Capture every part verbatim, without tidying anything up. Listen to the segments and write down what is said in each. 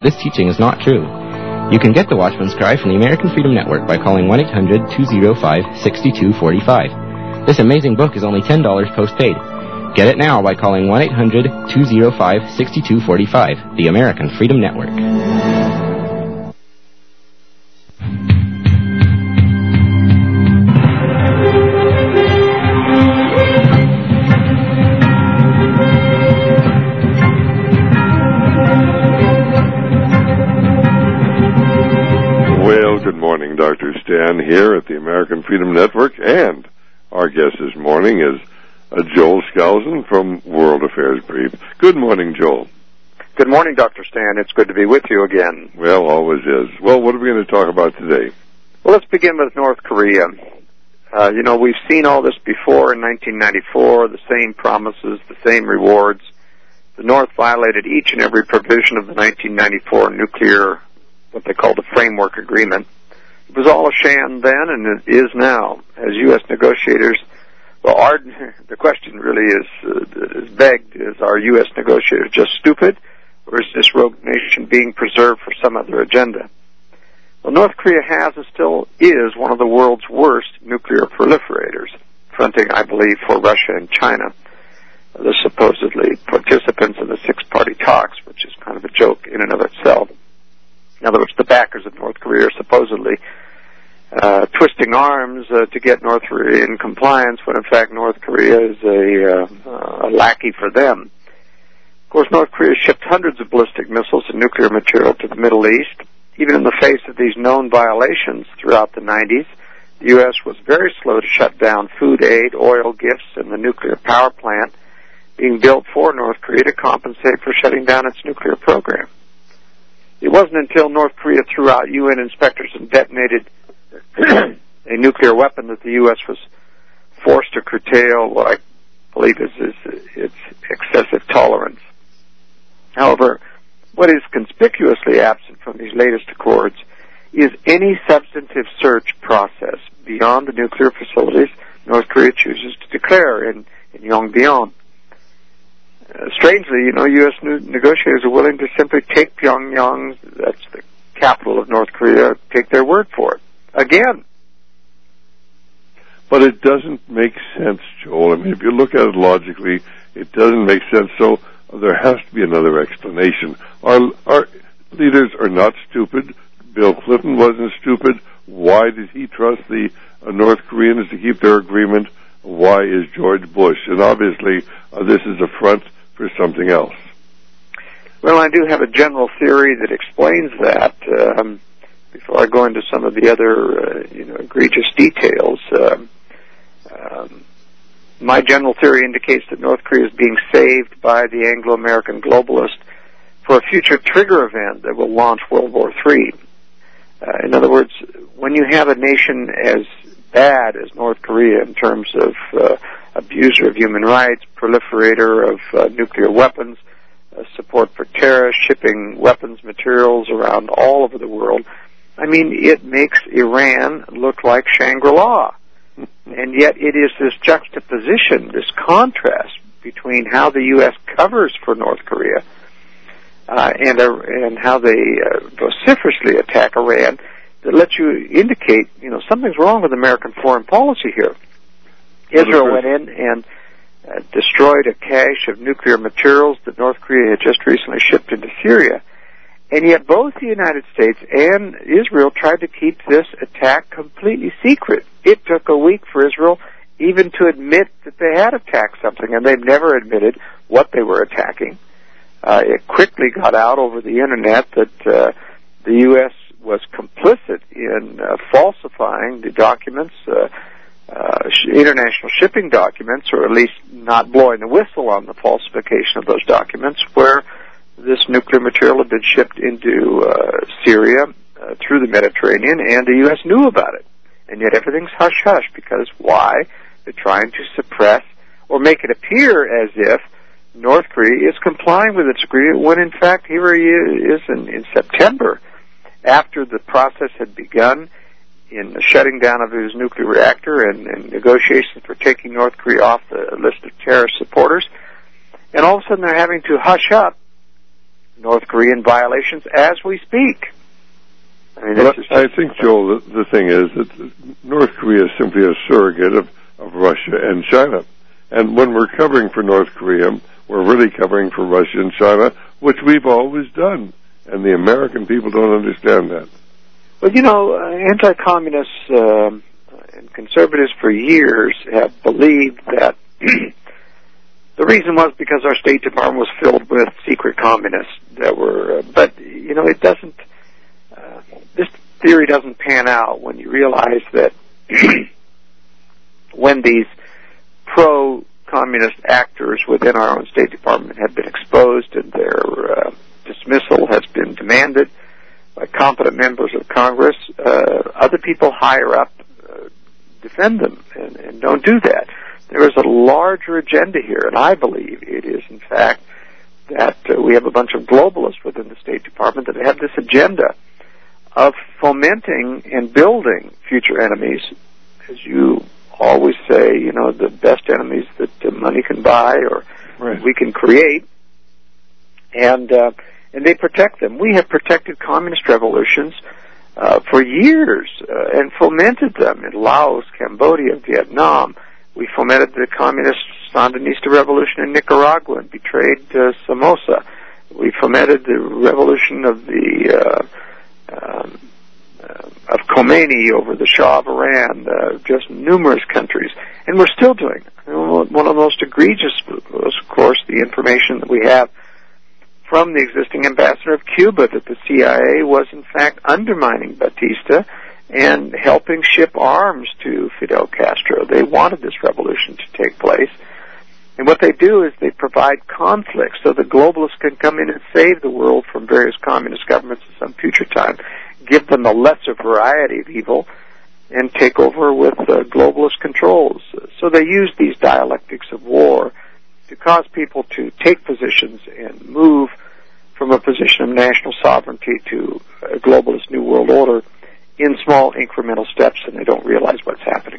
This teaching is not true. You can get the Watchman's Cry from the American Freedom Network by calling one eight hundred two oh five six two four five. This amazing book is only ten dollars postpaid. Get it now by calling one eight hundred two oh five six two four five, the American Freedom Network. Well, good morning, Doctor Stan here at the American Freedom Network, and our guest this morning is uh, Joel Skousen from World Affairs Brief. Good morning, Joel. Good morning, Doctor Stan. It's good to be with you again. Well, always is. Well, what are we going to talk about today? Well, let's begin with North Korea. Uh, you know, we've seen all this before in nineteen ninety-four, the same promises, the same rewards. The North violated each and every provision of the nineteen ninety-four nuclear, what they called the Framework Agreement. It was all a sham then, and it is now. As U S negotiators, well, our, the question really is, uh, is begged, is our U S negotiators just stupid, or is this rogue nation being preserved for some other agenda? Well, North Korea has and still is one of the world's worst nuclear proliferators, fronting, I believe, for Russia and China, the supposedly participants in the six-party talks, which is kind of a joke in and of itself. In other words, the backers of North Korea are supposedly uh, twisting arms uh, to get North Korea in compliance, when in fact North Korea is a, uh, a lackey for them. Of course, North Korea shipped hundreds of ballistic missiles and nuclear material to the Middle East. Even in the face of these known violations throughout the nineties, the U S was very slow to shut down food aid, oil gifts, and the nuclear power plant being built for North Korea to compensate for shutting down its nuclear program. It wasn't until North Korea threw out U N inspectors and detonated a nuclear weapon that the U S was forced to curtail what I believe is, is its excessive tolerance. However, what is conspicuously absent from these latest accords is any substantive search process beyond the nuclear facilities North Korea chooses to declare in, in Yongbyon. Uh, strangely, you know, U S negotiators are willing to simply take Pyongyang, that's the capital of North Korea, take their word for it. Again. But it doesn't make sense, Joel. I mean, if you look at it logically, it doesn't make sense. So there has to be another explanation. Our, our leaders are not stupid. Bill Clinton wasn't stupid. Why did he trust the uh, North Koreans to keep their agreement? Why is George Bush? And obviously, uh, this is a front for something else. Well, I do have a general theory that explains that. Um, before I go into some of the other, uh, you know, egregious details, um, um, my general theory indicates that North Korea is being saved by the Anglo-American globalist for a future trigger event that will launch World War Three. Uh, in other words, when you have a nation as bad as North Korea in terms of uh, abuser of human rights, proliferator of uh, nuclear weapons, uh, support for terrorists, shipping weapons, materials around all over the world, I mean, it makes Iran look like Shangri-La. And yet it is this juxtaposition, this contrast between how the U S covers for North Korea uh, and uh, and how they uh, vociferously attack Iran that lets you indicate, you know, something's wrong with American foreign policy here. Israel went in and uh, destroyed a cache of nuclear materials that North Korea had just recently shipped into Syria. And yet both the United States and Israel tried to keep this attack completely secret. It took a week for Israel even to admit that they had attacked something, and they've never admitted what they were attacking. Uh, it quickly got out over the Internet that uh, the U S was complicit in uh, falsifying the documents, uh, uh, sh- international shipping documents, or at least not blowing the whistle on the falsification of those documents, where this nuclear material had been shipped into uh, Syria uh, through the Mediterranean, and the U S knew about it. And yet everything's hush-hush, because why? They're trying to suppress or make it appear as if North Korea is complying with its agreement, when in fact here he is in, in September, after the process had begun in the shutting down of his nuclear reactor and, and negotiations for taking North Korea off the list of terrorist supporters. And all of a sudden they're having to hush up North Korean violations as we speak. I mean, well, this is I think, Joel, the, the thing is that North Korea is simply a surrogate of, of Russia and China. And when we're covering for North Korea, we're really covering for Russia and China, which we've always done. And the American people don't understand that. Well, you know, uh, anti-communists uh, and conservatives for years have believed that the reason was because our State Department was filled with secret communists that were, uh, but, you know, it doesn't, uh, this theory doesn't pan out when you realize that when these pro-communist actors within our own State Department have been exposed and their uh, dismissal has been demanded by competent members of Congress, uh, other people higher up uh, defend them and, and don't do that. There is a larger agenda here, and I believe it is, in fact, that uh, we have a bunch of globalists within the State Department that have this agenda of fomenting and building future enemies. As you always say, you know, the best enemies that uh, money can buy or right. we can create, and uh, and they protect them. We have protected communist revolutions uh, for years uh, and fomented them in Laos, Cambodia, Vietnam. We fomented the communist Sandinista revolution in Nicaragua and betrayed uh, Somoza. We fomented the revolution of the uh, um, uh, of Khomeini over the Shah of Iran, uh, just numerous countries, and we're still doing it. One of the most egregious was, of course, the information that we have from the existing ambassador of Cuba that the C I A was, in fact, undermining Batista and helping ship arms to Fidel Castro. They wanted this revolution to take place. And what they do is they provide conflict so the globalists can come in and save the world from various communist governments at some future time, give them a lesser variety of evil, and take over with uh, globalist controls. So they use these dialectics of war to cause people to take positions and move from a position of national sovereignty to a globalist new world order in small incremental steps, and they don't realize what's happening.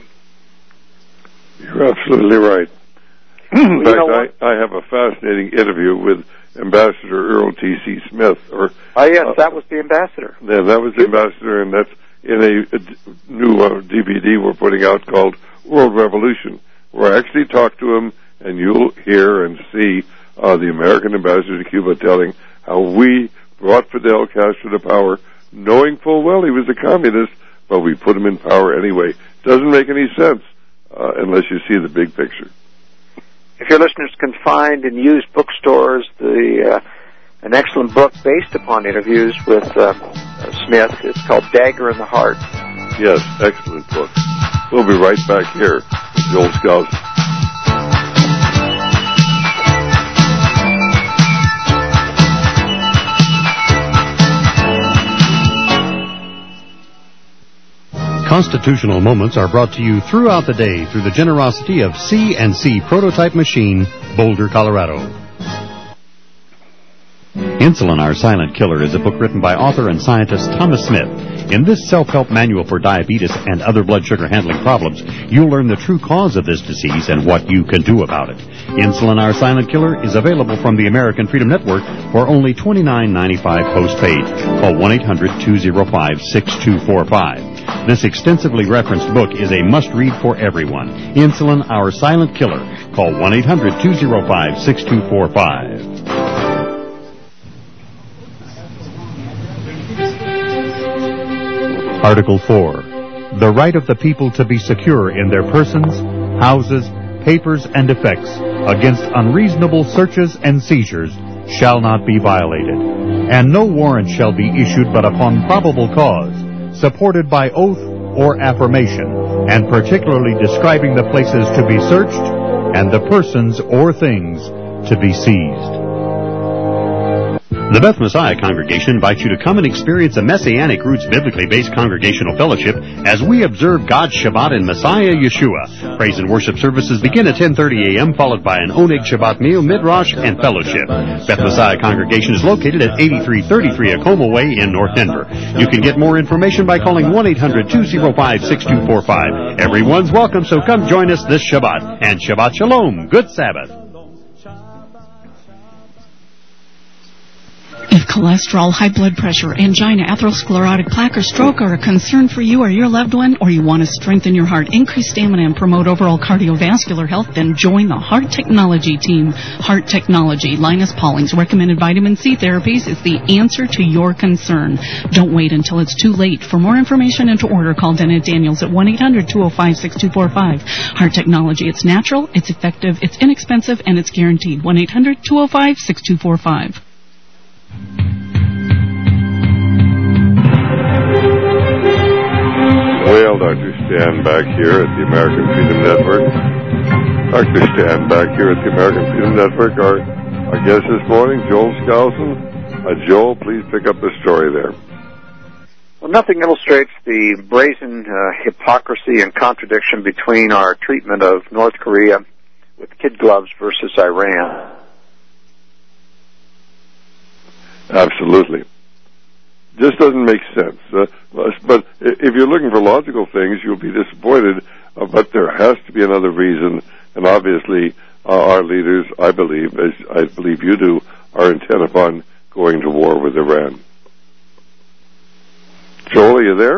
You're absolutely right. In You fact, know I, I have a fascinating interview with Ambassador Earl T C Smith. Or, oh, yes, uh, that was the ambassador. Yeah, that was the ambassador, and that's in a, a new uh, D V D we're putting out called World Revolution, where I actually talk to him, and you'll hear and see uh, the American ambassador to Cuba telling how we brought Fidel Castro to power, knowing full well he was a communist, but we put him in power anyway. Doesn't make any sense uh, unless you see the big picture. If your listeners can find in used bookstores the uh, an excellent book based upon interviews with uh, Smith, it's called Dagger in the Heart. Yes, excellent book. We'll be right back here with Joel Skousen. Constitutional Moments are brought to you throughout the day through the generosity of C and C Prototype Machine, Boulder, Colorado. Insulin, Our Silent Killer is a book written by author and scientist Thomas Smith. In this self-help manual for diabetes and other blood sugar handling problems, you'll learn the true cause of this disease and what you can do about it. Insulin, Our Silent Killer is available from the American Freedom Network for only twenty-nine ninety-five postpaid. Call one eight hundred two oh five six two four five. This extensively referenced book is a must-read for everyone. Insulin, Our Silent Killer. Call one eight hundred two oh five six two four five. Article four. The right of the people to be secure in their persons, houses, papers, and effects against unreasonable searches and seizures shall not be violated, and no warrant shall be issued but upon probable cause, supported by oath or affirmation, and particularly describing the places to be searched and the persons or things to be seized. The Beth Messiah Congregation invites you to come and experience a Messianic Roots biblically based congregational fellowship as we observe God's Shabbat in Messiah Yeshua. Praise and worship services begin at ten thirty a.m., followed by an Oneg Shabbat meal, midrash, and fellowship. Beth Messiah Congregation is located at eighty-three thirty-three Acoma Way in North Denver. You can get more information by calling one eight hundred two oh five six two four five. Everyone's welcome, so come join us this Shabbat. And Shabbat Shalom. Good Sabbath. If cholesterol, high blood pressure, angina, atherosclerotic plaque, or stroke are a concern for you or your loved one, or you want to strengthen your heart, increase stamina, and promote overall cardiovascular health, then join the Heart Technology team. Heart Technology, Linus Pauling's recommended vitamin C therapies, is the answer to your concern. Don't wait until it's too late. For more information and to order, call Dennett Daniels at one eight hundred two oh five six two four five. Heart Technology, it's natural, it's effective, it's inexpensive, and it's guaranteed. one eight hundred two oh five six two four five. Well, Doctor Stan back here at the American Freedom Network. Doctor Stan back here at the American Freedom Network. Our, our guest this morning, Joel Skousen. Uh, Joel, please pick up the story there. Well, nothing illustrates the brazen uh, hypocrisy and contradiction between our treatment of North Korea with kid gloves versus Iran. Absolutely. Just doesn't make sense. Uh, but if you're looking for logical things, you'll be disappointed. Uh, but there has to be another reason. And obviously, uh, our leaders, I believe, as I believe you do, are intent upon going to war with Iran. Joel, are you there?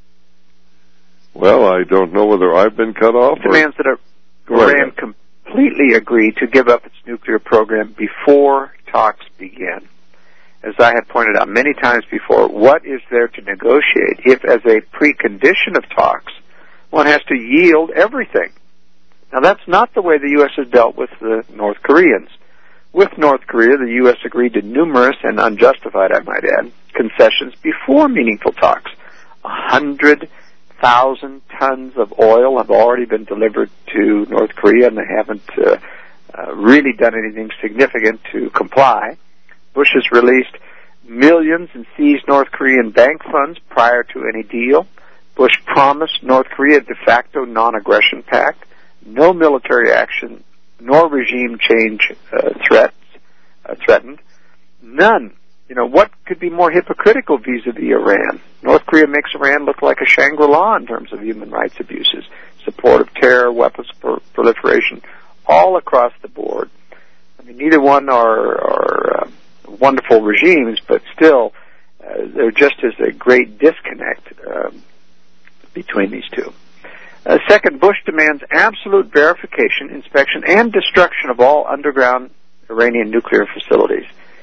Well, I don't know whether I've been cut off. Demands that Iran completely agree to give up its nuclear program before talks begin. As I have pointed out many times before, what is there to negotiate if, as a precondition of talks, one has to yield everything? Now, that's not the way the U S has dealt with the North Koreans. With North Korea, the U S agreed to numerous and unjustified, I might add, concessions before meaningful talks. A hundred thousand tons of oil have already been delivered to North Korea, and they haven't uh, uh, really done anything significant to comply. Bush has released millions in seized North Korean bank funds prior to any deal. Bush promised North Korea a de facto non-aggression pact, no military action, nor regime change uh, threats uh, threatened. None. You know, what could be more hypocritical vis-a-vis Iran? North Korea makes Iran look like a Shangri-La in terms of human rights abuses, support of terror, weapons pro- proliferation, all across the board. I mean, neither one are, are uh, wonderful regimes, but still, uh, there just is a great disconnect um, between these two. Uh, second, Bush demands absolute verification, inspection, and destruction of all underground Iranian nuclear facilities.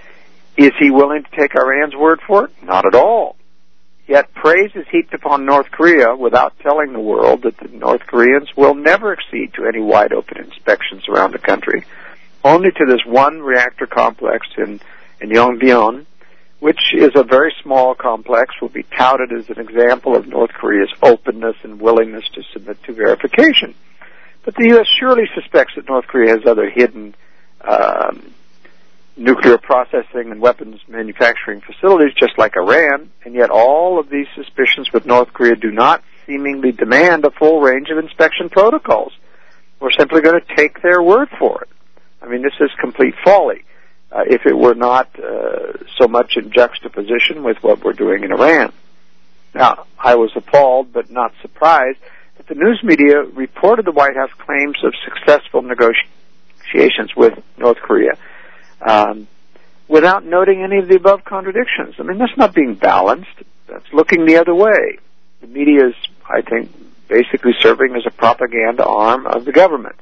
Is he willing to take Iran's word for it? Not at all. Yet praise is heaped upon North Korea without telling the world that the North Koreans will never accede to any wide-open inspections around the country, only to this one reactor complex in, in Yongbyon, which is a very small complex, will be touted as an example of North Korea's openness and willingness to submit to verification. But the U S surely suspects that North Korea has other hidden um, nuclear processing and weapons manufacturing facilities, just like Iran, and yet all of these suspicions with North Korea do not seemingly demand a full range of inspection protocols. We're simply going to take their word for it. I mean, this is complete folly. Uh, if it were not uh, so much in juxtaposition with what we're doing in Iran. Now, I was appalled but not surprised that the news media reported the White House claims of successful negotiations with North Korea um, without noting any of the above contradictions. I mean, that's not being balanced. That's looking the other way. The media is, I think, basically serving as a propaganda arm of the government.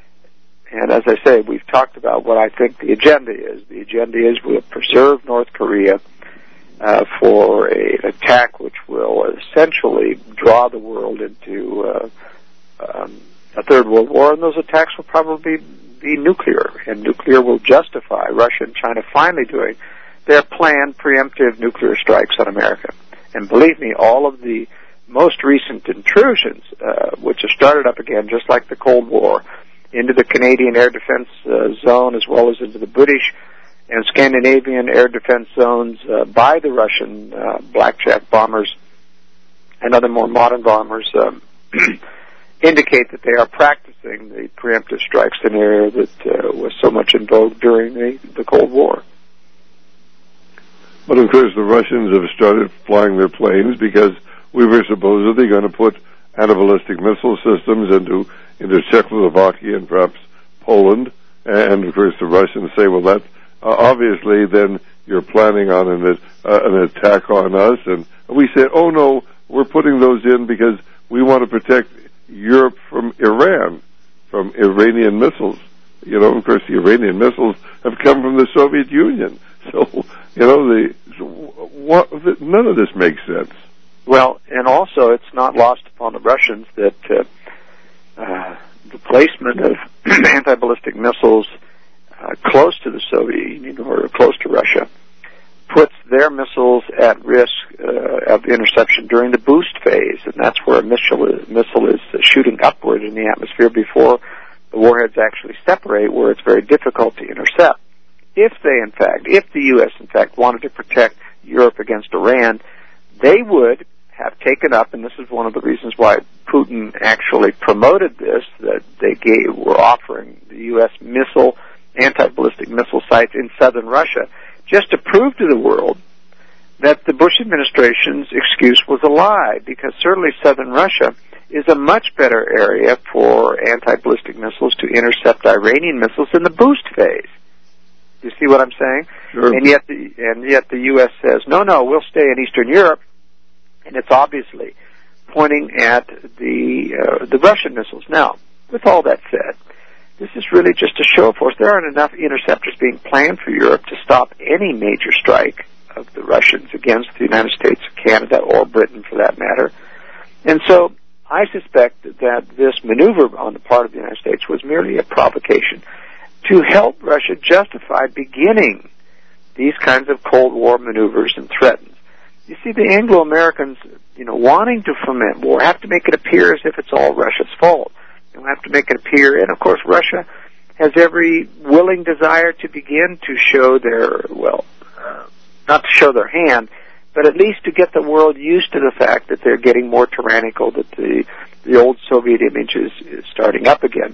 And as I say, we've talked about what I think the agenda is. The agenda is we'll preserve North Korea uh, for a, an attack which will essentially draw the world into uh, um, a third world war, and those attacks will probably be nuclear, and nuclear will justify Russia and China finally doing their planned preemptive nuclear strikes on America. And believe me, all of the most recent intrusions, uh, which have started up again just like the Cold War, into the Canadian air defense uh, zone as well as into the British and Scandinavian air defense zones uh, by the Russian uh, blackjack bombers and other more modern bombers um, indicate that they are practicing the preemptive strike scenario that uh, was so much in vogue during the, the Cold War. But of course the Russians have started flying their planes because we were supposedly going to put anti-ballistic missile systems into into Czechoslovakia and perhaps Poland, and of course the Russians say, well, that uh, obviously then you're planning on an, uh, an attack on us, and we say, oh no, we're putting those in because we want to protect Europe from Iran, from Iranian missiles. You know, of course, the Iranian missiles have come from the Soviet Union. So, you know, the, what, none of this makes sense. Well, and also it's not lost upon the Russians that uh, uh, the placement of anti-ballistic missiles uh, close to the Soviet Union or close to Russia puts their missiles at risk uh, of interception during the boost phase, and that's where a missile is, missile is shooting upward in the atmosphere before the warheads actually separate, where it's very difficult to intercept. If they, in fact, if the U S, in fact, wanted to protect Europe against Iran, they would have taken up, and this is one of the reasons why Putin actually promoted this, that they gave, were offering the U S missile, anti-ballistic missile sites in southern Russia, just to prove to the world that the Bush administration's excuse was a lie, because certainly southern Russia is a much better area for anti-ballistic missiles to intercept Iranian missiles in the boost phase. You see what I'm saying? Sure. And yet the, and yet the U S says, no, no, we'll stay in Eastern Europe, and it's obviously pointing at the uh, the Russian missiles. Now, with all that said, this is really just a show of force. There aren't enough interceptors being planned for Europe to stop any major strike of the Russians against the United States, Canada, or Britain, for that matter. And so I suspect that this maneuver on the part of the United States was merely a provocation to help Russia justify beginning these kinds of Cold War maneuvers and threats. You see, the Anglo-Americans, you know, wanting to foment war, have to make it appear as if it's all Russia's fault. They'll have to make it appear, and of course Russia has every willing desire to begin to show their, well, uh, not to show their hand, but at least to get the world used to the fact that they're getting more tyrannical, that the the old Soviet image is, is starting up again.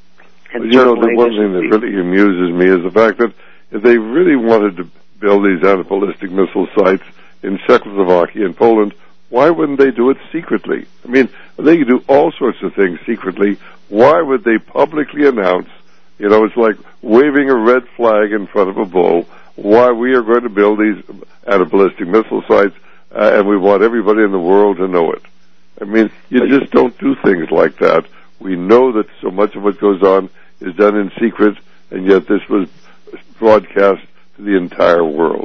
And well, you know, the one thing that really amuses me is the fact that if they really wanted to build these anti-ballistic missile sites in Czechoslovakia and Poland, why wouldn't they do it secretly? I mean, they could do all sorts of things secretly. Why would they publicly announce, you know, it's like waving a red flag in front of a bull, why we are going to build these anti-ballistic missile sites, uh, and we want everybody in the world to know it. I mean, you just don't do things like that. We know that so much of what goes on is done in secret, and yet this was broadcast to the entire world.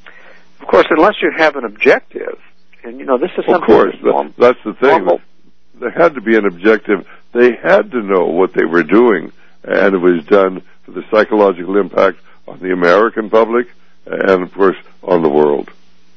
Of course, unless you have an objective, and, you know, this is something... Of course, that, that's the thing. Normal. There had to be an objective. They had to know what they were doing, and it was done for the psychological impact on the American public and, of course, on the world.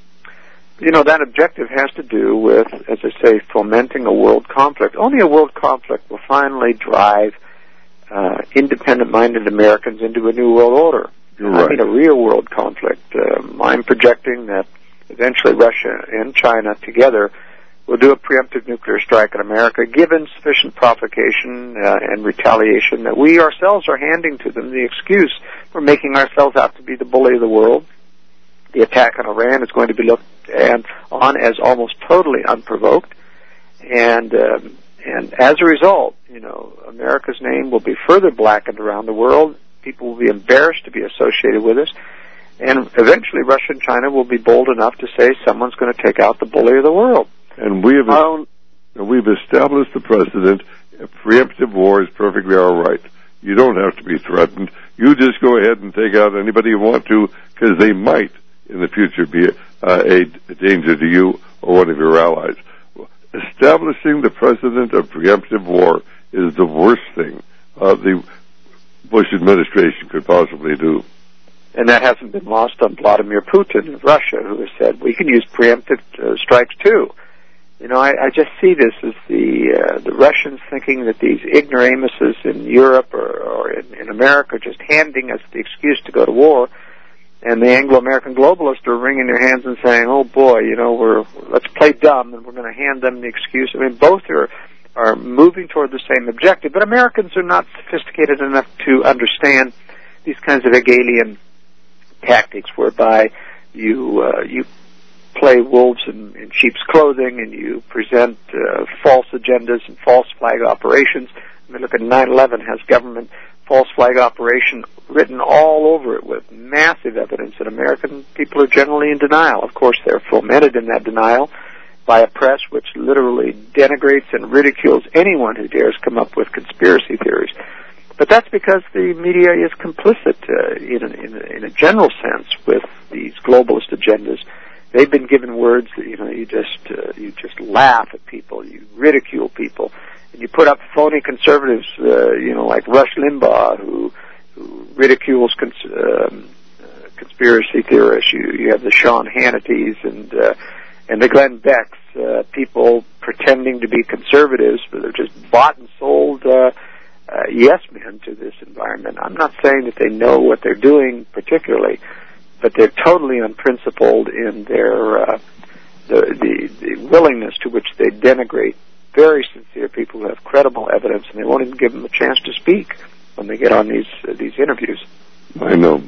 You know, that objective has to do with, as I say, fomenting a world conflict. Only a world conflict will finally drive uh, independent-minded Americans into a new world order. You're right. I mean, a real world conflict. Um, I'm projecting that eventually Russia and China together will do a preemptive nuclear strike at America, given sufficient provocation uh, and retaliation that we ourselves are handing to them the excuse for making ourselves out to be the bully of the world. The attack on Iran is going to be looked and on as almost totally unprovoked, and um, and as a result, you know, America's name will be further blackened around the world. People will be embarrassed to be associated with us, and eventually Russia and China will be bold enough to say someone's going to take out the bully of the world. And we have um, we've established the precedent. A preemptive war is perfectly all right. You don't have to be threatened. You just go ahead and take out anybody you want to, because they might in the future be uh, a, a danger to you or one of your allies. Establishing the precedent of preemptive war is the worst thing uh, the Bush administration could possibly do. And that hasn't been lost on Vladimir Putin of Russia, who has said, we can use preemptive uh, strikes too. You know, I, I just see this as the uh, the Russians thinking that these ignoramuses in Europe or, or in, in America are just handing us the excuse to go to war, and the Anglo-American globalists are wringing their hands and saying, oh boy, you know, we're let's play dumb, and we're going to hand them the excuse. I mean, both are are moving toward the same objective, but Americans are not sophisticated enough to understand these kinds of Hegelian tactics whereby you uh, you play wolves in, in sheep's clothing and you present uh, false agendas and false flag operations. I mean, look at nine eleven, has government false flag operation written all over it with massive evidence, and American people are generally in denial. Of course, they're fomented in that denial by a press which literally denigrates and ridicules anyone who dares come up with conspiracy theories. But that's because the media is complicit uh, in, a, in, a, in a general sense with these globalist agendas. They've been given words that, you know, you just uh, you just laugh at people, you ridicule people, and you put up phony conservatives, uh, you know, like Rush Limbaugh, who, who ridicules cons- um, uh, conspiracy theorists. You, you have the Sean Hannitys and uh, and the Glenn Becks, uh, people pretending to be conservatives, but they're just bought and sold uh, uh, yes men to this environment. I'm not saying that they know what they're doing particularly, but they're totally unprincipled in their uh, the, the the willingness to which they denigrate very sincere people who have credible evidence, and they won't even give them a chance to speak when they get on these uh, these interviews. I know.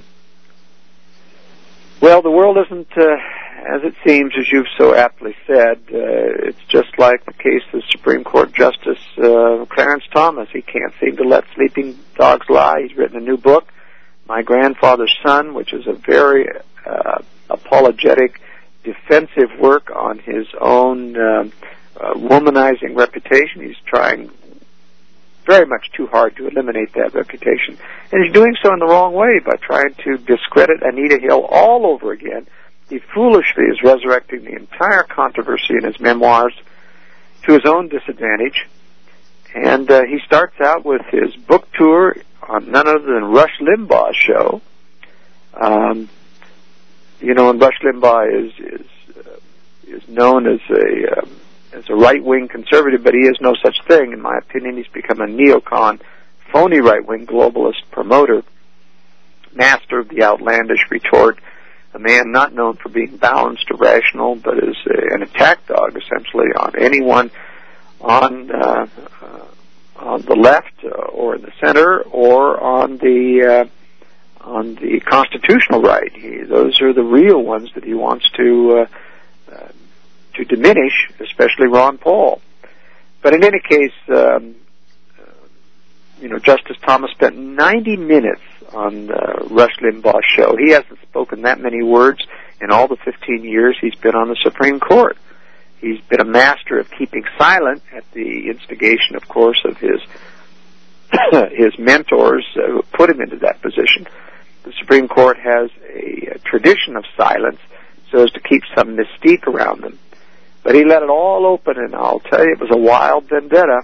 Well, the world isn't uh, as it seems, as you've so aptly said. Uh, it's just like the case of Supreme Court Justice uh, Clarence Thomas. He can't seem to let sleeping dogs lie. He's written a new book, My Grandfather's Son, which is a very uh, apologetic, defensive work on his own uh, uh, womanizing reputation. He's trying very much too hard to eliminate that reputation. And he's doing so in the wrong way by trying to discredit Anita Hill all over again. He foolishly is resurrecting the entire controversy in his memoirs to his own disadvantage. And uh, he starts out with his book tour on none other than Rush Limbaugh's show. Um, you know, and Rush Limbaugh is is, uh, is known as a um, as a right-wing conservative, but he is no such thing. In my opinion, he's become a neocon, phony right-wing globalist promoter, master of the outlandish retort, a man not known for being balanced or rational, but is a, an attack dog, essentially, on anyone on uh, uh, on the left uh, or in the center or on the uh, on the constitutional right. He, those are the real ones that he wants to uh, uh, to diminish, especially Ron Paul. But in any case, um, uh, you know, Justice Thomas spent ninety minutes on uh, Rush Limbaugh's show. He hasn't spoken that many words in all the fifteen years he's been on the Supreme Court. He's been a master of keeping silent at the instigation, of course, of his his mentors uh, who put him into that position. The Supreme Court has a, a tradition of silence so as to keep some mystique around them. But he let it all open, and I'll tell you, it was a wild vendetta.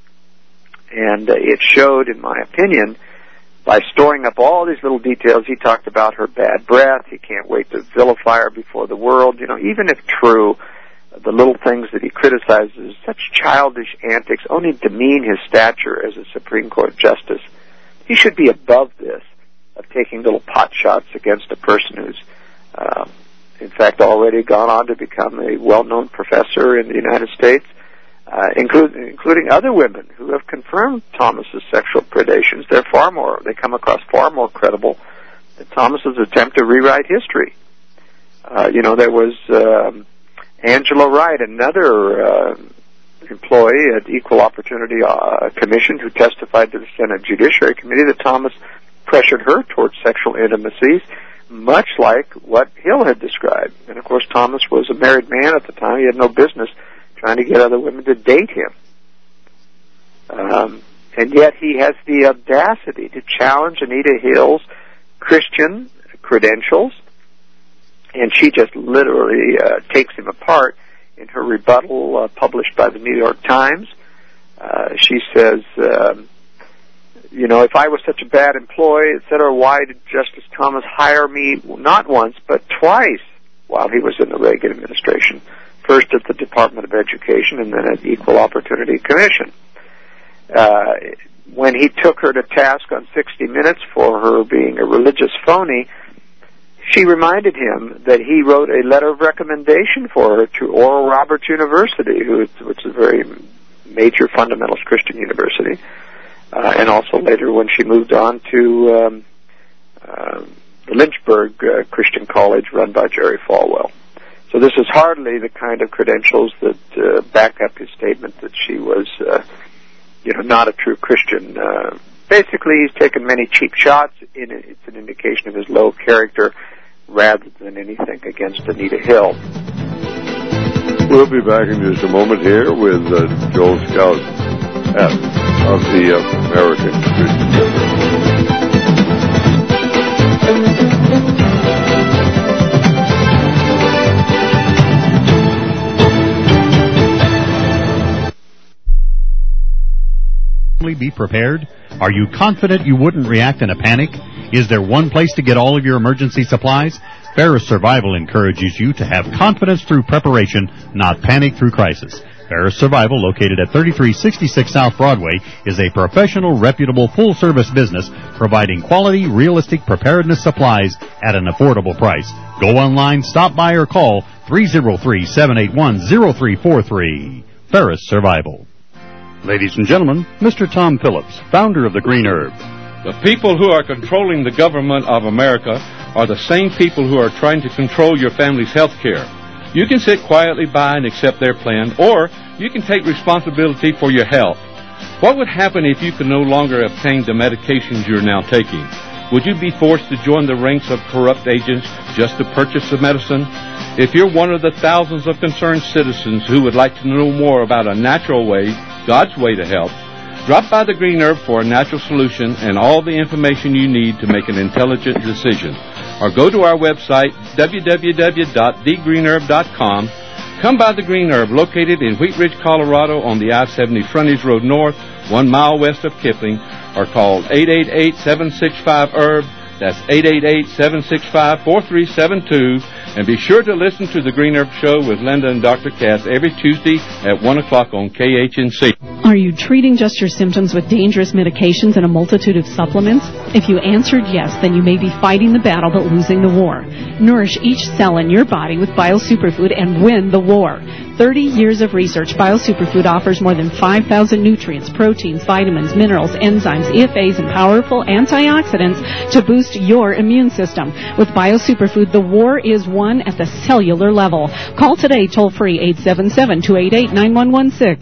And uh, it showed, in my opinion, by storing up all these little details. He talked about her bad breath. He can't wait to vilify her before the world. You know, even if true, the little things that he criticizes, such childish antics, only demean his stature as a Supreme Court justice. He should be above this, of taking little pot shots against a person who's, uh, in fact, already gone on to become a well-known professor in the United States, uh, include, including other women who have confirmed Thomas's sexual predations. They're far more, they come across far more credible than Thomas's attempt to rewrite history. Uh, you know, there was um, Angela Wright, another uh, employee at Equal Opportunity uh, Commission, who testified to the Senate Judiciary Committee that Thomas pressured her towards sexual intimacies, much like what Hill had described. And, of course, Thomas was a married man at the time. He had no business trying to get other women to date him. Um, and yet he has the audacity to challenge Anita Hill's Christian credentials, and she just literally uh, takes him apart in her rebuttal uh, published by the New York Times. Uh, she says, um, you know, if I was such a bad employee, et cetera, why did Justice Thomas hire me not once but twice while he was in the Reagan administration? First at the Department of Education and then at the Equal Opportunity Commission. Uh, when he took her to task on sixty minutes for her being a religious phony, she reminded him that he wrote a letter of recommendation for her to Oral Roberts University, who is, which is a very major fundamentalist Christian university. Uh, and also later when she moved on to um, uh, the Lynchburg uh, Christian College run by Jerry Falwell. So this is hardly the kind of credentials that uh, back up his statement that she was uh, you know, not a true Christian. Uh, basically, he's taken many cheap shots. It's an indication of his low character rather than anything against Anita Hill. We'll be back in just a moment here with uh, Joel Skousen of the uh, American Christian Network. Be prepared? Are you confident you wouldn't react in a panic? Is there one place to get all of your emergency supplies? Ferris Survival encourages you to have confidence through preparation, not panic through crisis. Ferris Survival, located at thirty-three sixty-six South Broadway, is a professional, reputable, full-service business providing quality, realistic preparedness supplies at an affordable price. Go online, stop by, or call three oh three, seven eight one, oh three four three. Ferris Survival. Ladies and gentlemen, Mister Tom Phillips, founder of the Green Herb. The people who are controlling the government of America are the same people who are trying to control your family's health care. You can sit quietly by and accept their plan, or you can take responsibility for your health. What would happen if you could no longer obtain the medications you're now taking? Would you be forced to join the ranks of corrupt agents just to purchase the medicine? If you're one of the thousands of concerned citizens who would like to know more about a natural way, God's way to help, drop by the Green Herb for a natural solution and all the information you need to make an intelligent decision. Or go to our website, w w w dot the green herb dot com. Come by the Green Herb, located in Wheat Ridge, Colorado, on the I seventy Frontage Road North, one mile west of Kipling, or call eight eight eight, seven six five, herb. That's eight eight eight, seven six five, four three seven two. And be sure to listen to the Green Herb Show with Linda and Doctor Cass every Tuesday at one o'clock on K H N C. Are you treating just your symptoms with dangerous medications and a multitude of supplements? If you answered yes, then you may be fighting the battle but losing the war. Nourish each cell in your body with BioSuperfood and win the war. thirty years of research, BioSuperfood offers more than five thousand nutrients, proteins, vitamins, minerals, enzymes, E F As, and powerful antioxidants to boost your immune system. With BioSuperfood, the war is won at the cellular level. Call today, toll-free, eight seven seven, two eight eight, nine one one six.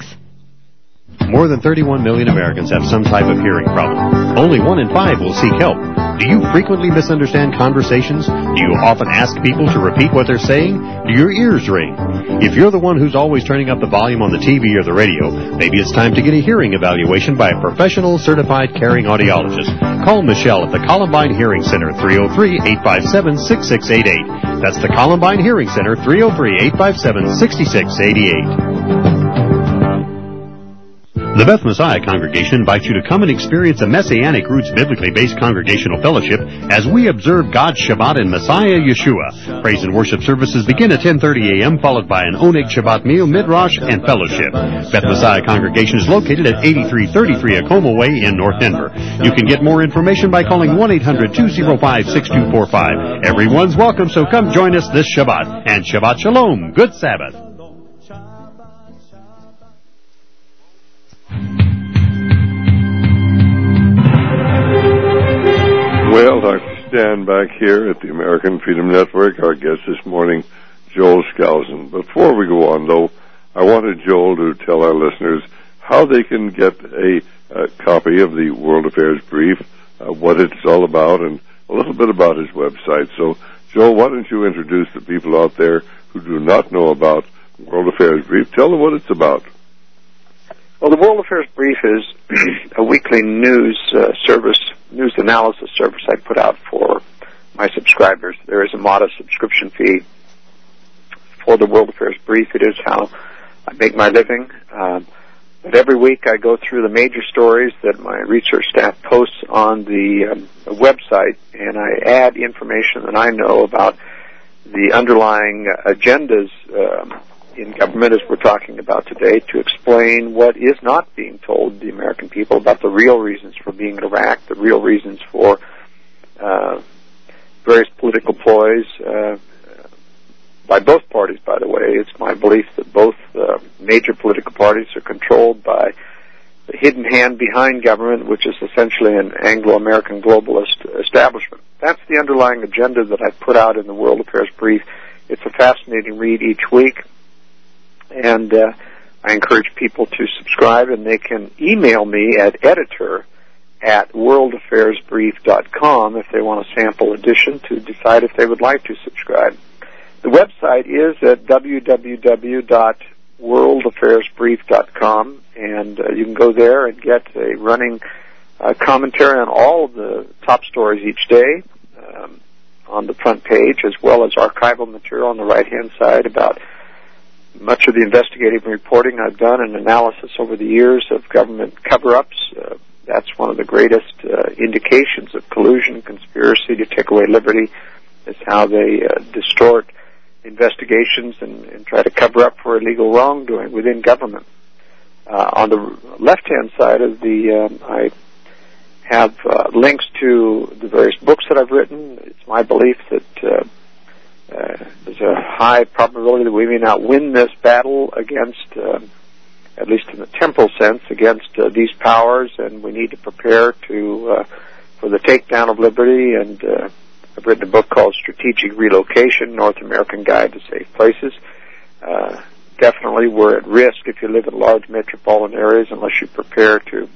More than thirty-one million Americans have some type of hearing problem. Only one in five will seek help. Do you frequently misunderstand conversations? Do you often ask people to repeat what they're saying? Do your ears ring? If you're the one who's always turning up the volume on the T V or the radio, maybe it's time to get a hearing evaluation by a professional, certified caring audiologist. Call Michelle at the Columbine Hearing Center, three oh three, eight five seven, six six eight eight. That's the Columbine Hearing Center, three oh three, eight five seven, six six eight eight. The Beth Messiah Congregation invites you to come and experience a Messianic Roots biblically based congregational fellowship as we observe God's Shabbat in Messiah Yeshua. Praise and worship services begin at ten thirty a.m., followed by an Oneg Shabbat meal, midrash, and fellowship. Beth Messiah Congregation is located at eighty-three thirty-three Acoma Way in North Denver. You can get more information by calling one eight hundred, two oh five, six two four five. Everyone's welcome, so come join us this Shabbat. And Shabbat Shalom. Good Sabbath. Well, I stand back here at the American Freedom Network. Our guest this morning, Joel Skousen. Before we go on, though, I wanted Joel to tell our listeners how they can get a, a copy of the World Affairs Brief, uh, what it's all about, and a little bit about his website. So, Joel, why don't you introduce the people out there who do not know about World Affairs Brief? Tell them what it's about. Well, the World Affairs Brief is a weekly news uh, service, news analysis service I put out for my subscribers. There is a modest subscription fee for the World Affairs Brief. It is how I make my living. Um, but every week I go through the major stories that my research staff posts on the, um, the website, and I add information that I know about the underlying agendas um, in government, as we're talking about today, to explain what is not being told the American people about the real reasons for being in Iraq, the real reasons for uh, various political ploys uh, by both parties, by the way. It's my belief that both uh, major political parties are controlled by the hidden hand behind government, which is essentially an Anglo-American globalist establishment. That's the underlying agenda that I put out in the World Affairs Brief. It's a fascinating read each week. And uh, I encourage people to subscribe, and they can email me at editor at world affairs brief dot com if they want a sample edition to decide if they would like to subscribe. The website is at w w w dot world affairs brief dot com, and uh, you can go there and get a running uh, commentary on all of the top stories each day um, on the front page, as well as archival material on the right-hand side about much of the investigative reporting I've done and analysis over the years of government cover-ups. Uh, that's one of the greatest uh, indications of collusion and conspiracy to take away liberty, is how they uh, distort investigations and, and try to cover up for illegal wrongdoing within government. Uh, on the left-hand side of the, um, I have uh, links to the various books that I've written. It's my belief that uh, uh, there's a high probability that we may not win this battle against, uh, at least in the temporal sense, against uh, these powers, and we need to prepare to uh, for the takedown of liberty. And uh, I've written a book called Strategic Relocation, North American Guide to Safe Places. Uh, definitely we're at risk if you live in large metropolitan areas unless you prepare to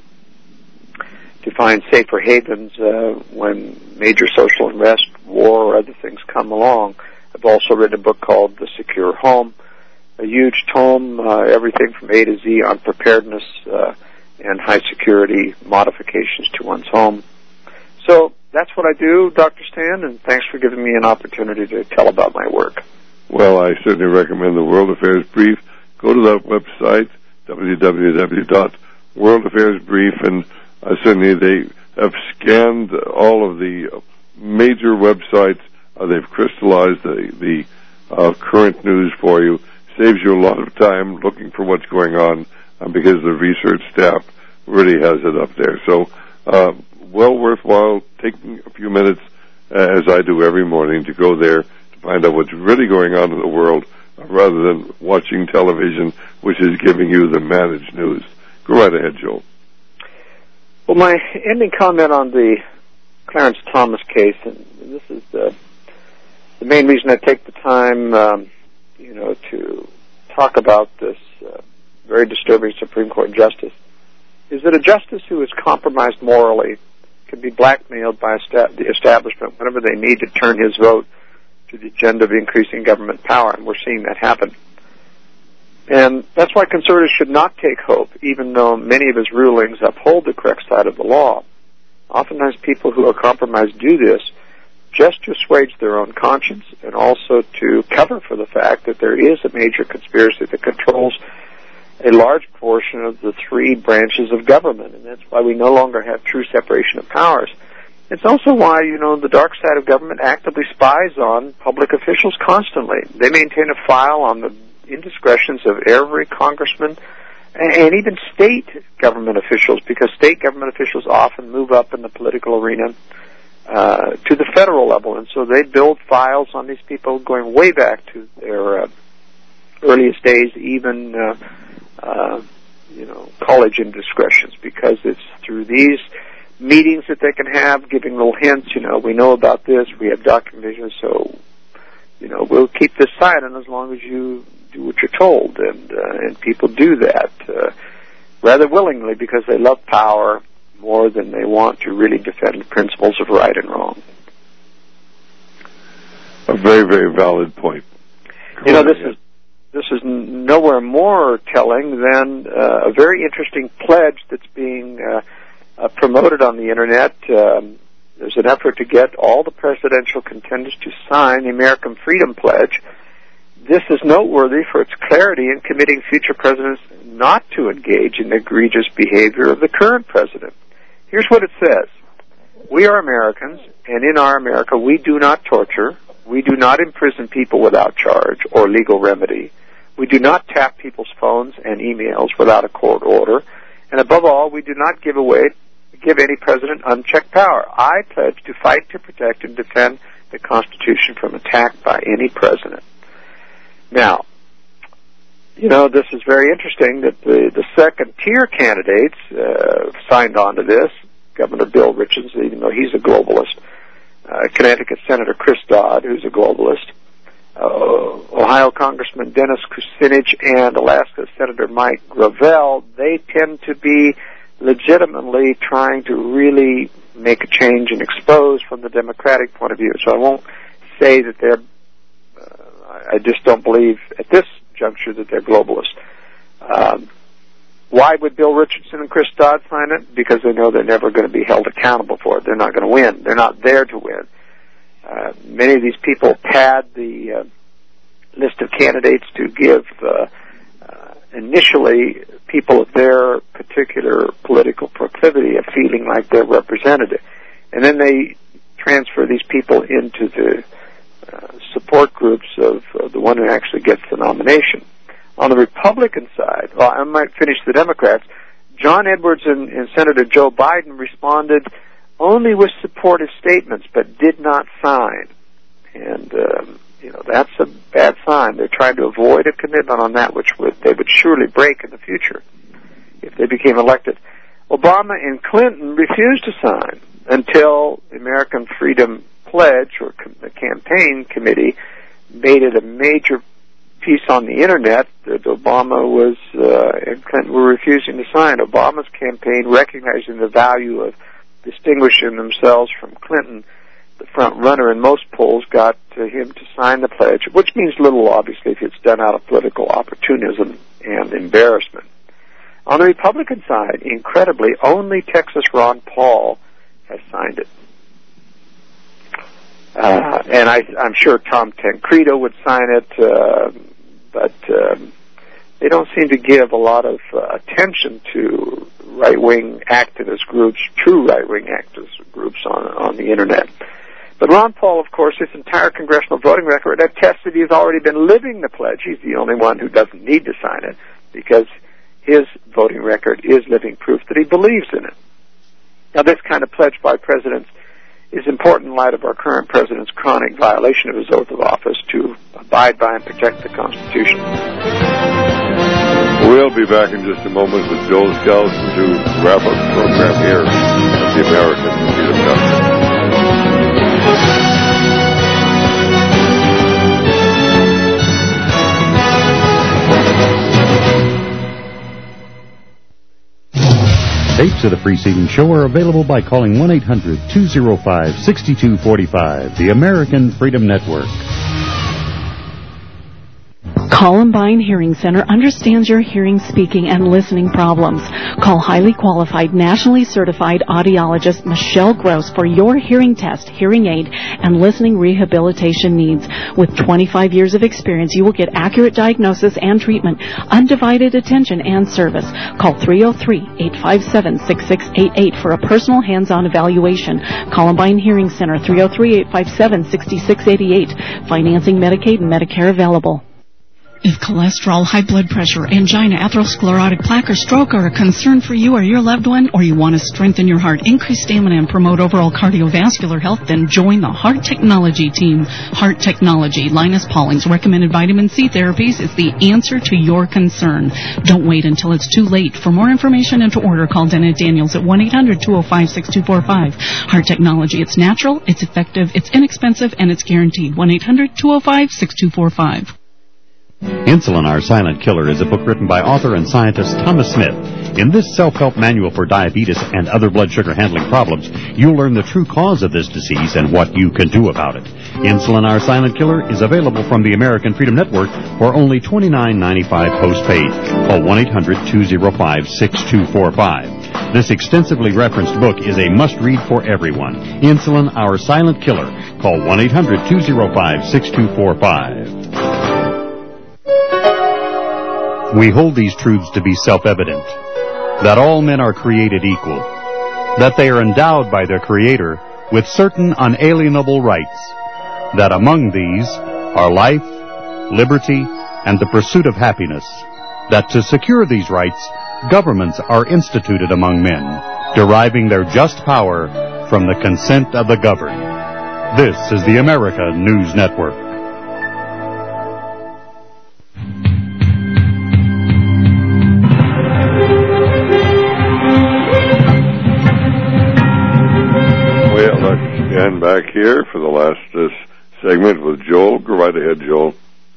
to find safer havens uh, when major social unrest, war, or other things come along. I've also written a book called The Secure Home, a huge tome, uh, everything from A to Z on preparedness uh, and high security modifications to one's home. So that's what I do, Doctor Stan, and thanks for giving me an opportunity to tell about my work. Well, I certainly recommend the World Affairs Brief. Go to that website, w w w dot world affairs brief, and uh, certainly they have scanned all of the major websites. Uh, they've crystallized the, the uh, current news for you. Saves you a lot of time looking for what's going on uh, because the research staff really has it up there. So, uh, well worthwhile taking a few minutes, uh, as I do every morning, to go there to find out what's really going on in the world, uh, rather than watching television, which is giving you the managed news. Go right ahead, Joel. Well, my ending comment on the Clarence Thomas case, and this is the, the main reason I take the time, um, you know, to talk about this uh, very disturbing Supreme Court justice, is that a justice who is compromised morally can be blackmailed by the establishment whenever they need to turn his vote to the agenda of increasing government power, and we're seeing that happen. And that's why conservatives should not take hope, even though many of his rulings uphold the correct side of the law. Oftentimes people who are compromised do this just to assuage their own conscience and also to cover for the fact that there is a major conspiracy that controls a large portion of the three branches of government, and that's why we no longer have true separation of powers. It's also why, you know, the dark side of government actively spies on public officials constantly. They maintain a file on the indiscretions of every congressman and even state government officials, because state government officials often move up in the political arena uh, to the federal level, and so they build files on these people going way back to their uh, earliest days, even uh, uh, you know, college indiscretions, because it's through these meetings that they can have, giving little hints, you know, we know about this, we have documentation, so, you know, we'll keep this silent as long as you do what you're told, and uh, and people do that uh, rather willingly because they love power more than they want to really defend the principles of right and wrong. A very, very valid point. Go you know, ahead. this is this is nowhere more telling than uh, a very interesting pledge that's being uh, uh, promoted on the Internet. Um, there's an effort to get all the presidential contenders to sign the American Freedom Pledge. This is noteworthy for its clarity in committing future presidents not to engage in the egregious behavior of the current president. Here's what it says. We are Americans, and in our America we do not torture, we do not imprison people without charge or legal remedy, we do not tap people's phones and emails without a court order, and above all, we do not give away, give any president unchecked power. I pledge to fight, to protect, and defend the Constitution from attack by any president. Now, you know, this is very interesting that the, the second-tier candidates uh, signed on to this. Governor Bill Richardson, even though he's a globalist. Uh, Connecticut Senator Chris Dodd, who's a globalist. uh, Ohio Congressman Dennis Kucinich and Alaska Senator Mike Gravel, they tend to be legitimately trying to really make a change and expose from the Democratic point of view. So I won't say that they're, uh, I just don't believe at this juncture that they're globalists. Um, why would Bill Richardson and Chris Dodd sign it? Because they know they're never going to be held accountable for it. They're not going to win. They're not there to win. Uh, many of these people pad the uh, list of candidates to give uh, uh, initially people of their particular political proclivity a feeling like they're representative. And then they transfer these people into the uh, support groups of uh, the one who actually gets the nomination. On the Republican side, well, I might finish the Democrats, John Edwards and, and Senator Joe Biden responded only with supportive statements, but did not sign. And, um, you know, that's a bad sign. They're trying to avoid a commitment on that which would they would surely break in the future if they became elected. Obama and Clinton refused to sign until the American Freedom Pledge, or com- the campaign committee, made it a major piece on the Internet that Obama was uh, and Clinton were refusing to sign. Obama's campaign, recognizing the value of distinguishing themselves from Clinton, the front runner in most polls, got uh, him to sign the pledge, which means little, obviously, if it's done out of political opportunism and embarrassment. On the Republican side, incredibly, only Texas Ron Paul has signed it. Uh, and I, I'm sure Tom Tancredo would sign it, uh, but um, they don't seem to give a lot of uh, attention to right-wing activist groups, true right-wing activist groups on on the Internet. But Ron Paul, of course, his entire congressional voting record attests that he's already been living the pledge. He's the only one who doesn't need to sign it because his voting record is living proof that he believes in it. Now, this kind of pledge by presidents is important in light of our current president's chronic violation of his oath of office to abide by and protect the Constitution. We'll be back in just a moment with Joel Skousen to wrap up the program here at the American Freedom Network. Tapes of the preceding show are available by calling one eight hundred two oh five six two four five, the American Freedom Network. Columbine Hearing Center understands your hearing, speaking, and listening problems. Call highly qualified, nationally certified audiologist Michelle Gross for your hearing test, hearing aid, and listening rehabilitation needs. With twenty-five years of experience, you will get accurate diagnosis and treatment, undivided attention, and service. Call three oh three, eight five seven, six six eight eight for a personal hands-on evaluation. Columbine Hearing Center, three oh three, eight five seven, six six eight eight. Financing Medicaid and Medicare available. If cholesterol, high blood pressure, angina, atherosclerotic plaque, or stroke are a concern for you or your loved one, or you want to strengthen your heart, increase stamina, and promote overall cardiovascular health, then join the Heart Technology team. Heart Technology, Linus Pauling's recommended vitamin C therapies, is the answer to your concern. Don't wait until it's too late. For more information and to order, call Dennett Daniels at one eight hundred two oh five six two four five. Heart Technology, it's natural, it's effective, it's inexpensive, and it's guaranteed. one eight hundred two oh five six two four five. Insulin, Our Silent Killer is a book written by author and scientist Thomas Smith. In this self-help manual for diabetes and other blood sugar handling problems, you'll learn the true cause of this disease and what you can do about it. Insulin, Our Silent Killer is available from the American Freedom Network for only twenty-nine ninety-five postpaid. Call one eight hundred two oh five six two four five. This extensively referenced book is a must-read for everyone. Insulin, Our Silent Killer. Call one eight hundred two oh five six two four five. We hold these truths to be self-evident, that all men are created equal, that they are endowed by their Creator with certain unalienable rights, that among these are life, liberty, and the pursuit of happiness, that to secure these rights, governments are instituted among men, deriving their just power from the consent of the governed. This is the America News Network. And back here for the last uh, segment segment with Joel. Go right ahead, Joel.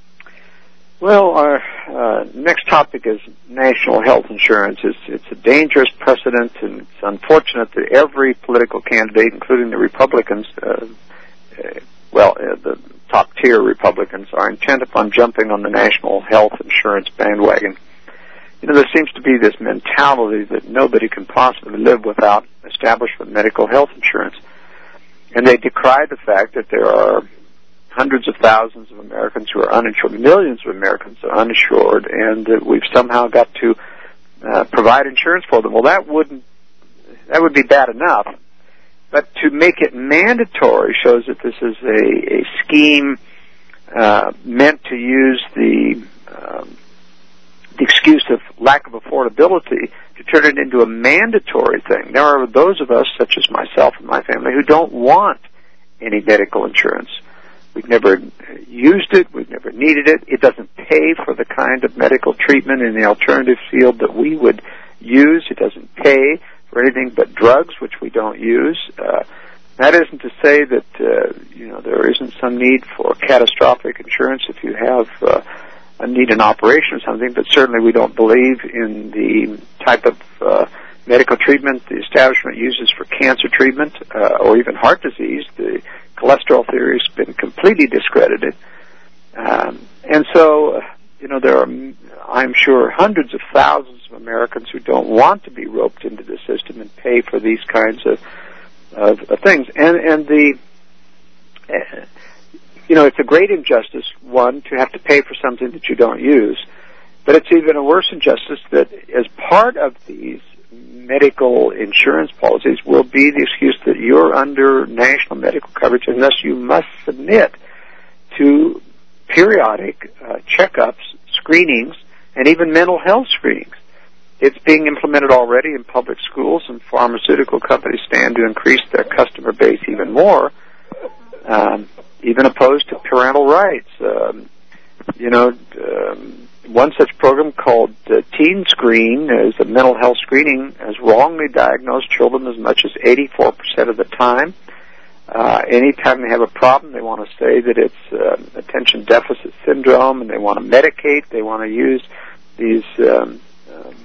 Well, our uh, next topic is national health insurance. It's, it's a dangerous precedent, and it's unfortunate that every political candidate, including the Republicans, uh, uh, well, uh, the top-tier Republicans, are intent upon jumping on the national health insurance bandwagon. You know, there seems to be this mentality that nobody can possibly live without establishment medical health insurance. And they decry the fact that there are hundreds of thousands of Americans who are uninsured, millions of Americans are uninsured, and that we've somehow got to uh, provide insurance for them. Well, that wouldn't, that would be bad enough. But to make it mandatory shows that this is a, a scheme uh, meant to use the, um, the excuse of lack of affordability to turn it into a mandatory thing. There are those of us, such as myself and my family, who don't want any medical insurance. We've never used it. We've never needed it. It doesn't pay for the kind of medical treatment in the alternative field that we would use. It doesn't pay for anything but drugs, which we don't use. Uh, that isn't to say that, uh, you know, there isn't some need for catastrophic insurance if you have uh, a need an operation or something, but certainly we don't believe in the type of uh, medical treatment the establishment uses for cancer treatment uh, or even heart disease. The cholesterol theory has been completely discredited. Um, and so, uh, you know, there are, I'm sure, hundreds of thousands of Americans who don't want to be roped into the system and pay for these kinds of, of, of things. And, and the, uh, you know, it's a great injustice, one, to have to pay for something that you don't use. But it's even a worse injustice that as part of these medical insurance policies will be the excuse that you're under national medical coverage and thus you must submit to periodic uh, checkups, screenings, and even mental health screenings. It's being implemented already in public schools, and pharmaceutical companies stand to increase their customer base even more, um, even opposed to parental rights. Um, you know, um, one such program called uh, Teen Screen is a mental health screening has wrongly diagnosed children as much as eighty-four percent of the time. Uh, anytime they have a problem, they want to say that it's uh, attention deficit syndrome, and they want to medicate. They want to use these um, um,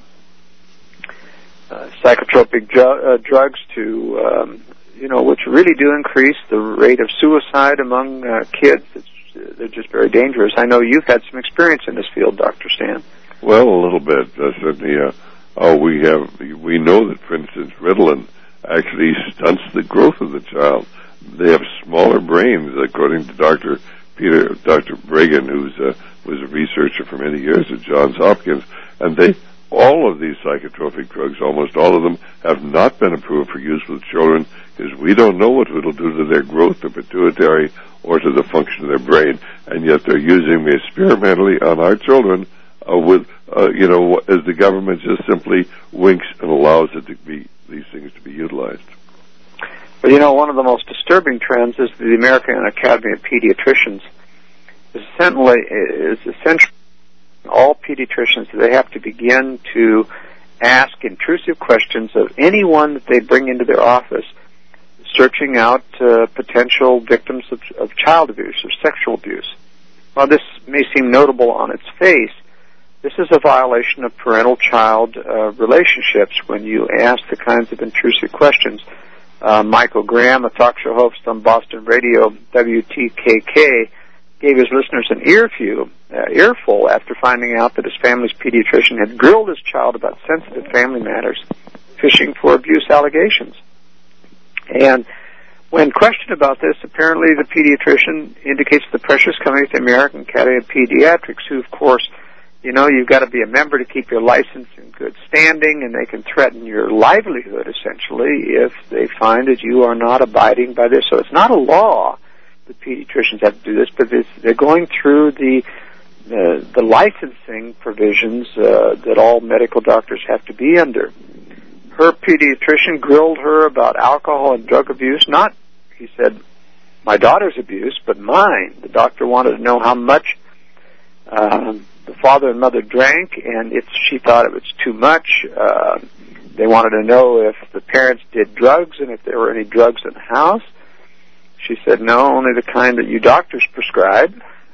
uh, psychotropic dr- uh, drugs to, um, you know, which really do increase the rate of suicide among uh, kids. It's They're just very dangerous. I know you've had some experience in this field, Doctor Stan. Well, a little bit. Uh, certainly, uh, oh, we have. We know that, for instance, Ritalin actually stunts the growth of the child. They have smaller brains, according to Doctor Peter, Doctor Bregan, who's uh, was a researcher for many years at Johns Hopkins, and they. All of these psychotropic drugs, almost all of them, have not been approved for use with children because we don't know what it'll do to their growth, their pituitary, or to the function of their brain, and yet they're using them experimentally on our children uh, with, uh, you know, as the government just simply winks and allows it to be these things to be utilized. Well, you know, one of the most disturbing trends is the American Academy of Pediatricians is essentially, is essentially all pediatricians, they have to begin to ask intrusive questions of anyone that they bring into their office, searching out uh, potential victims of, of child abuse or sexual abuse. While this may seem notable on its face, this is a violation of parental-child uh, relationships when you ask the kinds of intrusive questions. Uh, Michael Graham, a talk show host on Boston radio, W T K K, gave his listeners an earful, uh, earful after finding out that his family's pediatrician had grilled his child about sensitive family matters, fishing for abuse allegations. And when questioned about this, apparently the pediatrician indicates the pressure is coming at the American Academy of Pediatrics, who, of course, you know, you've got to be a member to keep your license in good standing, and they can threaten your livelihood, essentially, if they find that you are not abiding by this. So it's not a law. The pediatricians have to do this, but it's, they're going through the uh, the licensing provisions uh, that all medical doctors have to be under. Her pediatrician grilled her about alcohol and drug abuse. Not, he said, my daughter's abuse, but mine. The doctor wanted to know how much um, the father and mother drank, and if she thought it was too much. Uh, they wanted to know if the parents did drugs and if there were any drugs in the house. She said, no, only the kind that you doctors prescribe.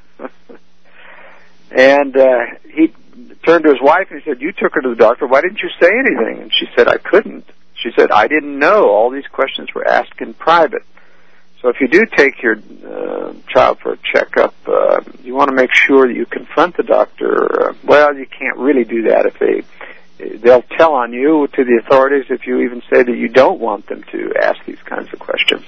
And uh, he turned to his wife and he said, you took her to the doctor. Why didn't you say anything? And she said, I couldn't. She said, I didn't know. All these questions were asked in private. So if you do take your uh, child for a checkup, uh, you want to make sure that you confront the doctor. Uh, well, you can't really do that if they, they'll tell on you to the authorities if you even say that you don't want them to ask these kinds of questions.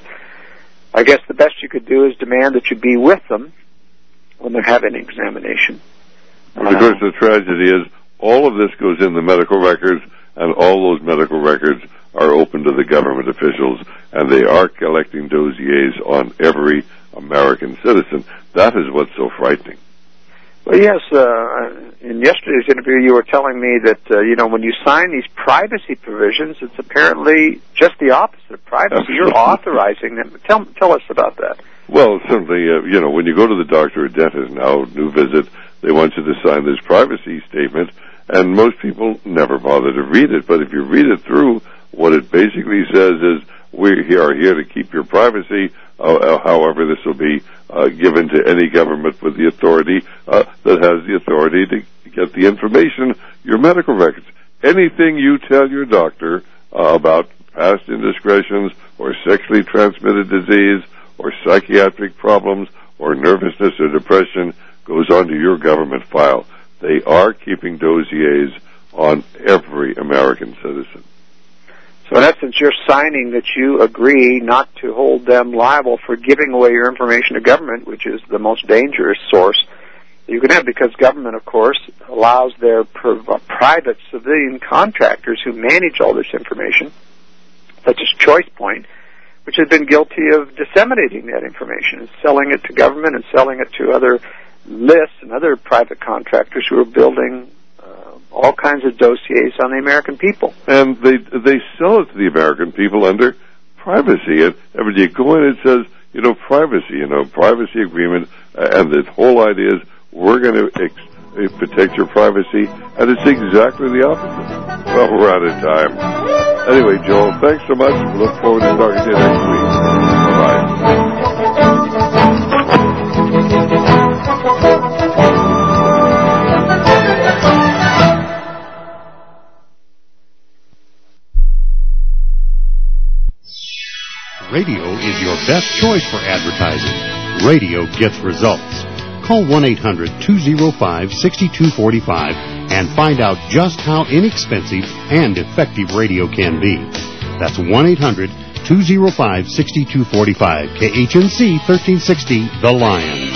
I guess the best you could do is demand that you be with them when they're having an examination. Of course, the tragedy is all of this goes in the medical records, and all those medical records are open to the government officials, and they are collecting dossiers on every American citizen. That is what's so frightening. Well, yes, uh, in yesterday's interview you were telling me that, uh, you know, when you sign these privacy provisions, it's apparently just the opposite of privacy. Absolutely. You're authorizing them. Tell, tell us about that. Well, simply, uh, you know, when you go to the doctor or dentist now, new visit, they want you to sign this privacy statement, and most people never bother to read it. But if you read it through, what it basically says is, we are here to keep your privacy. Uh, however, this will be uh, given to any government with the authority uh, that has the authority to get the information, your medical records. Anything you tell your doctor uh, about past indiscretions or sexually transmitted disease or psychiatric problems or nervousness or depression goes onto your government file. They are keeping dossiers on every American citizen. So in essence, you're signing that you agree not to hold them liable for giving away your information to government, which is the most dangerous source you can have, because government, of course, allows their private civilian contractors who manage all this information, such as ChoicePoint, which has been guilty of disseminating that information and selling it to government and selling it to other lists and other private contractors who are building uh, all kinds of dossiers on the American people. And they they sell it to the American people under privacy. And when you go in, it says, you know, privacy, you know, privacy agreement, uh, and the whole idea is we're going to ex- protect your privacy, and it's exactly the opposite. Well, we're out of time. Anyway, Joel, thanks so much. We look forward to talking to you next week. Bye-bye. Radio is your best choice for advertising. Radio gets results. Call one eight hundred two oh five six two four five and find out just how inexpensive and effective radio can be. That's one eight hundred two oh five six two four five. K H N C thirteen sixty, The Lion.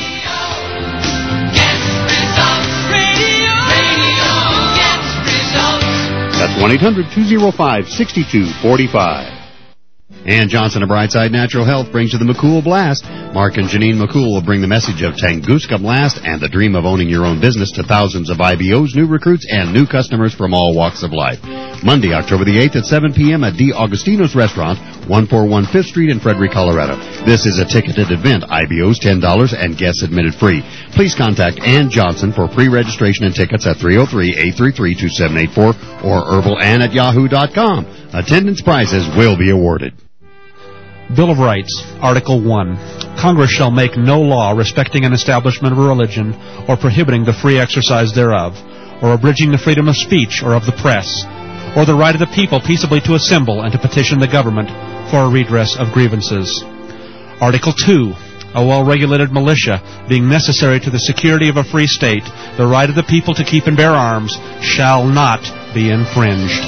That's one eight hundred two oh five six two four five. Ann Johnson of Brightside Natural Health brings you the McCool Blast. Mark and Janine McCool will bring the message of Tunguska Blast and the dream of owning your own business to thousands of I B Os, new recruits, and new customers from all walks of life. Monday, October the eighth at seven p.m. at D. Augustino's Restaurant, one forty-one Fifth Street in Frederick, Colorado. This is a ticketed event. I B Os ten dollars and guests admitted free. Please contact Ann Johnson for pre-registration and tickets at three oh three, eight three three, two seven eight four or herbalann at yahoo dot com. Attendance prizes will be awarded. Bill of Rights, Article one. Congress shall make no law respecting an establishment of a religion or prohibiting the free exercise thereof, or abridging the freedom of speech or of the press, or the right of the people peaceably to assemble and to petition the government for a redress of grievances. Article two. A well-regulated militia, being necessary to the security of a free state, the right of the people to keep and bear arms, shall not be infringed.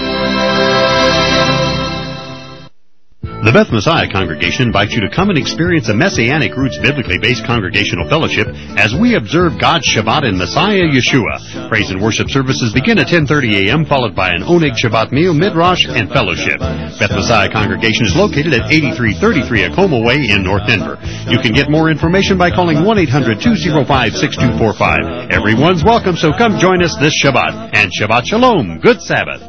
The Beth Messiah Congregation invites you to come and experience a Messianic Roots biblically based congregational fellowship as we observe God's Shabbat in Messiah Yeshua. Praise and worship services begin at ten thirty a.m., followed by an Oneg Shabbat meal, midrash, and fellowship. Beth Messiah Congregation is located at eighty-three thirty-three Acoma Way in North Denver. You can get more information by calling one eight hundred two oh five six two four five. Everyone's welcome, so come join us this Shabbat. And Shabbat Shalom. Good Sabbath.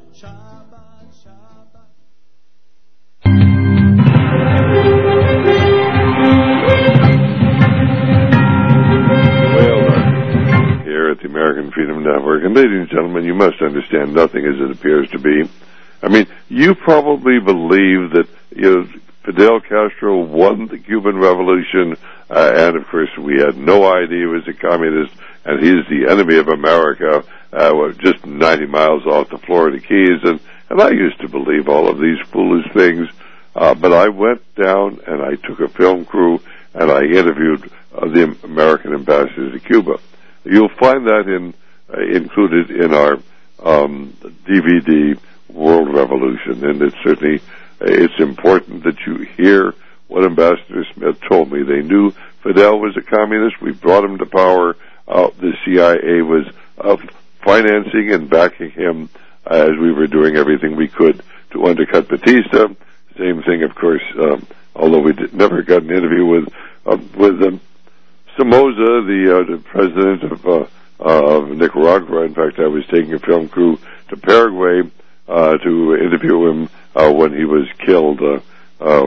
The American Freedom Network. And ladies and gentlemen, you must understand nothing as it appears to be. I mean, you probably believe that, you know, Fidel Castro won the Cuban Revolution, uh, and of course we had no idea he was a communist, and he's the enemy of America, uh, well, just ninety miles off the Florida Keys, and, and I used to believe all of these foolish things, uh, but I went down and I took a film crew and I interviewed uh, the American ambassador to Cuba. You'll find that in uh, included in our um, D V D World Revolution, and it's certainly it's important that you hear what Ambassador Smith told me. They knew Fidel was a communist. We brought him to power. Uh, the C I A was uh, financing and backing him uh, as we were doing everything we could to undercut Batista. Same thing, of course, um, although we did, never got an interview with uh, with um, Somoza, the, uh, the president of, uh, of Nicaragua. In fact, I was taking a film crew to Paraguay uh, to interview him uh, when he was killed. Uh, uh,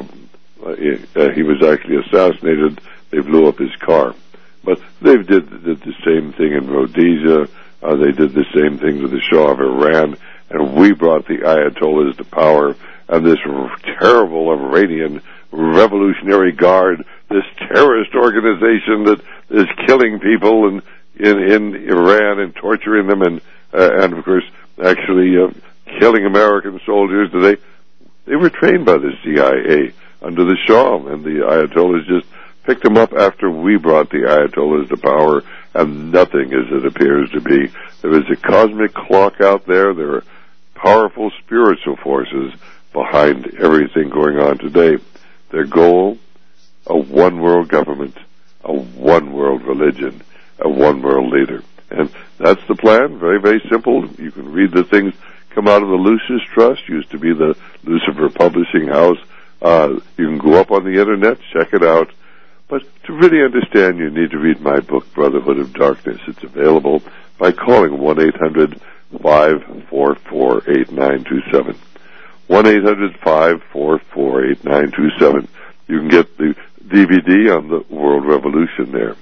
uh, he was actually assassinated. They blew up his car. But they did, did the same thing in Rhodesia. Uh, they did the same thing to the Shah of Iran. And we brought the Ayatollahs to power. And this terrible Iranian Revolutionary Guard, this terrorist organization that is killing people in in, in Iran and torturing them, and uh, and of course actually uh, killing American soldiers. They they were trained by the C I A under the Shah, and the Ayatollahs just picked them up after we brought the Ayatollahs to power, and nothing as it appears to be. There is a cosmic clock out there. There are powerful spiritual forces behind everything going on today. Their goal, a one-world government, a one-world religion, a one-world leader. And that's the plan, very, very simple. You can read the things come out of the Lucis Trust, used to be the Lucifer Publishing House. Uh, you can go up on the Internet, check it out. But to really understand, you need to read my book, Brotherhood of Darkness. It's available by calling one eight hundred five four four eight nine two seven. one eight hundred five four four eight nine two seven. You can get the D V D on the World Revolution there.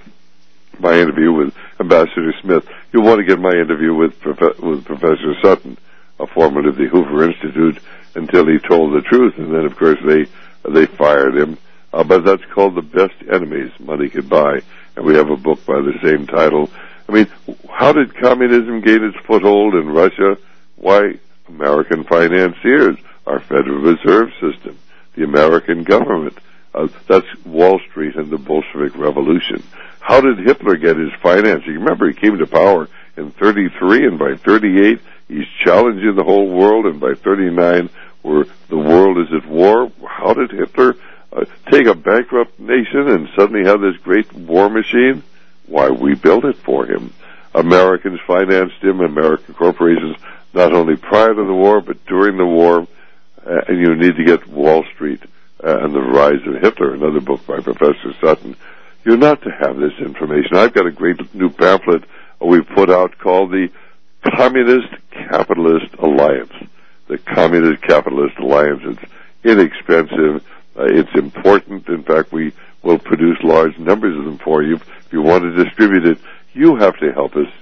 My interview with Ambassador Smith. You'll want to get my interview with, Prof- with Professor Sutton, a former of the Hoover Institute, until he told the truth, and then, of course, they they fired him. Uh, but that's called The Best Enemies Money Could Buy, and we have a book by the same title. I mean, how did communism gain its foothold in Russia? Why, American financiers, our Federal Reserve System, the American government. Uh, that's Wall Street and the Bolshevik Revolution. How did Hitler get his financing? Remember, he came to power in thirty-three, and by thirty-eight, he's challenging the whole world, and by thirty-nine, where the world is at war. How did Hitler uh, take a bankrupt nation and suddenly have this great war machine? Why, we built it for him. Americans financed him, American corporations, not only prior to the war, but during the war. Uh, and you need to get Wall Street uh, and the Rise of Hitler, another book by Professor Sutton. You're not to have this information. I've got a great new pamphlet we put out called the Communist Capitalist Alliance. The Communist Capitalist Alliance. It's inexpensive. Uh, it's important. In fact, we will produce large numbers of them for you. If you want to distribute it, you have to help us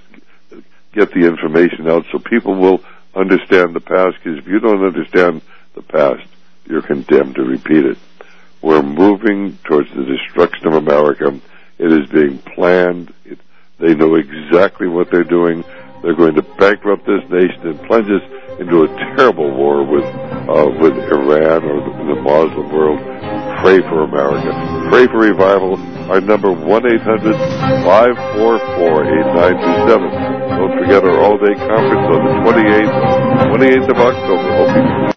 get the information out so people will understand the past, because if you don't understand the past, you're condemned to repeat it. We're moving towards the destruction of America. It is being planned. It, they know exactly what they're doing. They're going to bankrupt this nation and plunge us into a terrible war with uh, with Iran or the, the Muslim world. Pray for America. Pray for revival. Our number, one eight hundred five four four eight nine two seven. Don't forget our all-day conference on the twenty-eighth, twenty-eighth of October. Hope you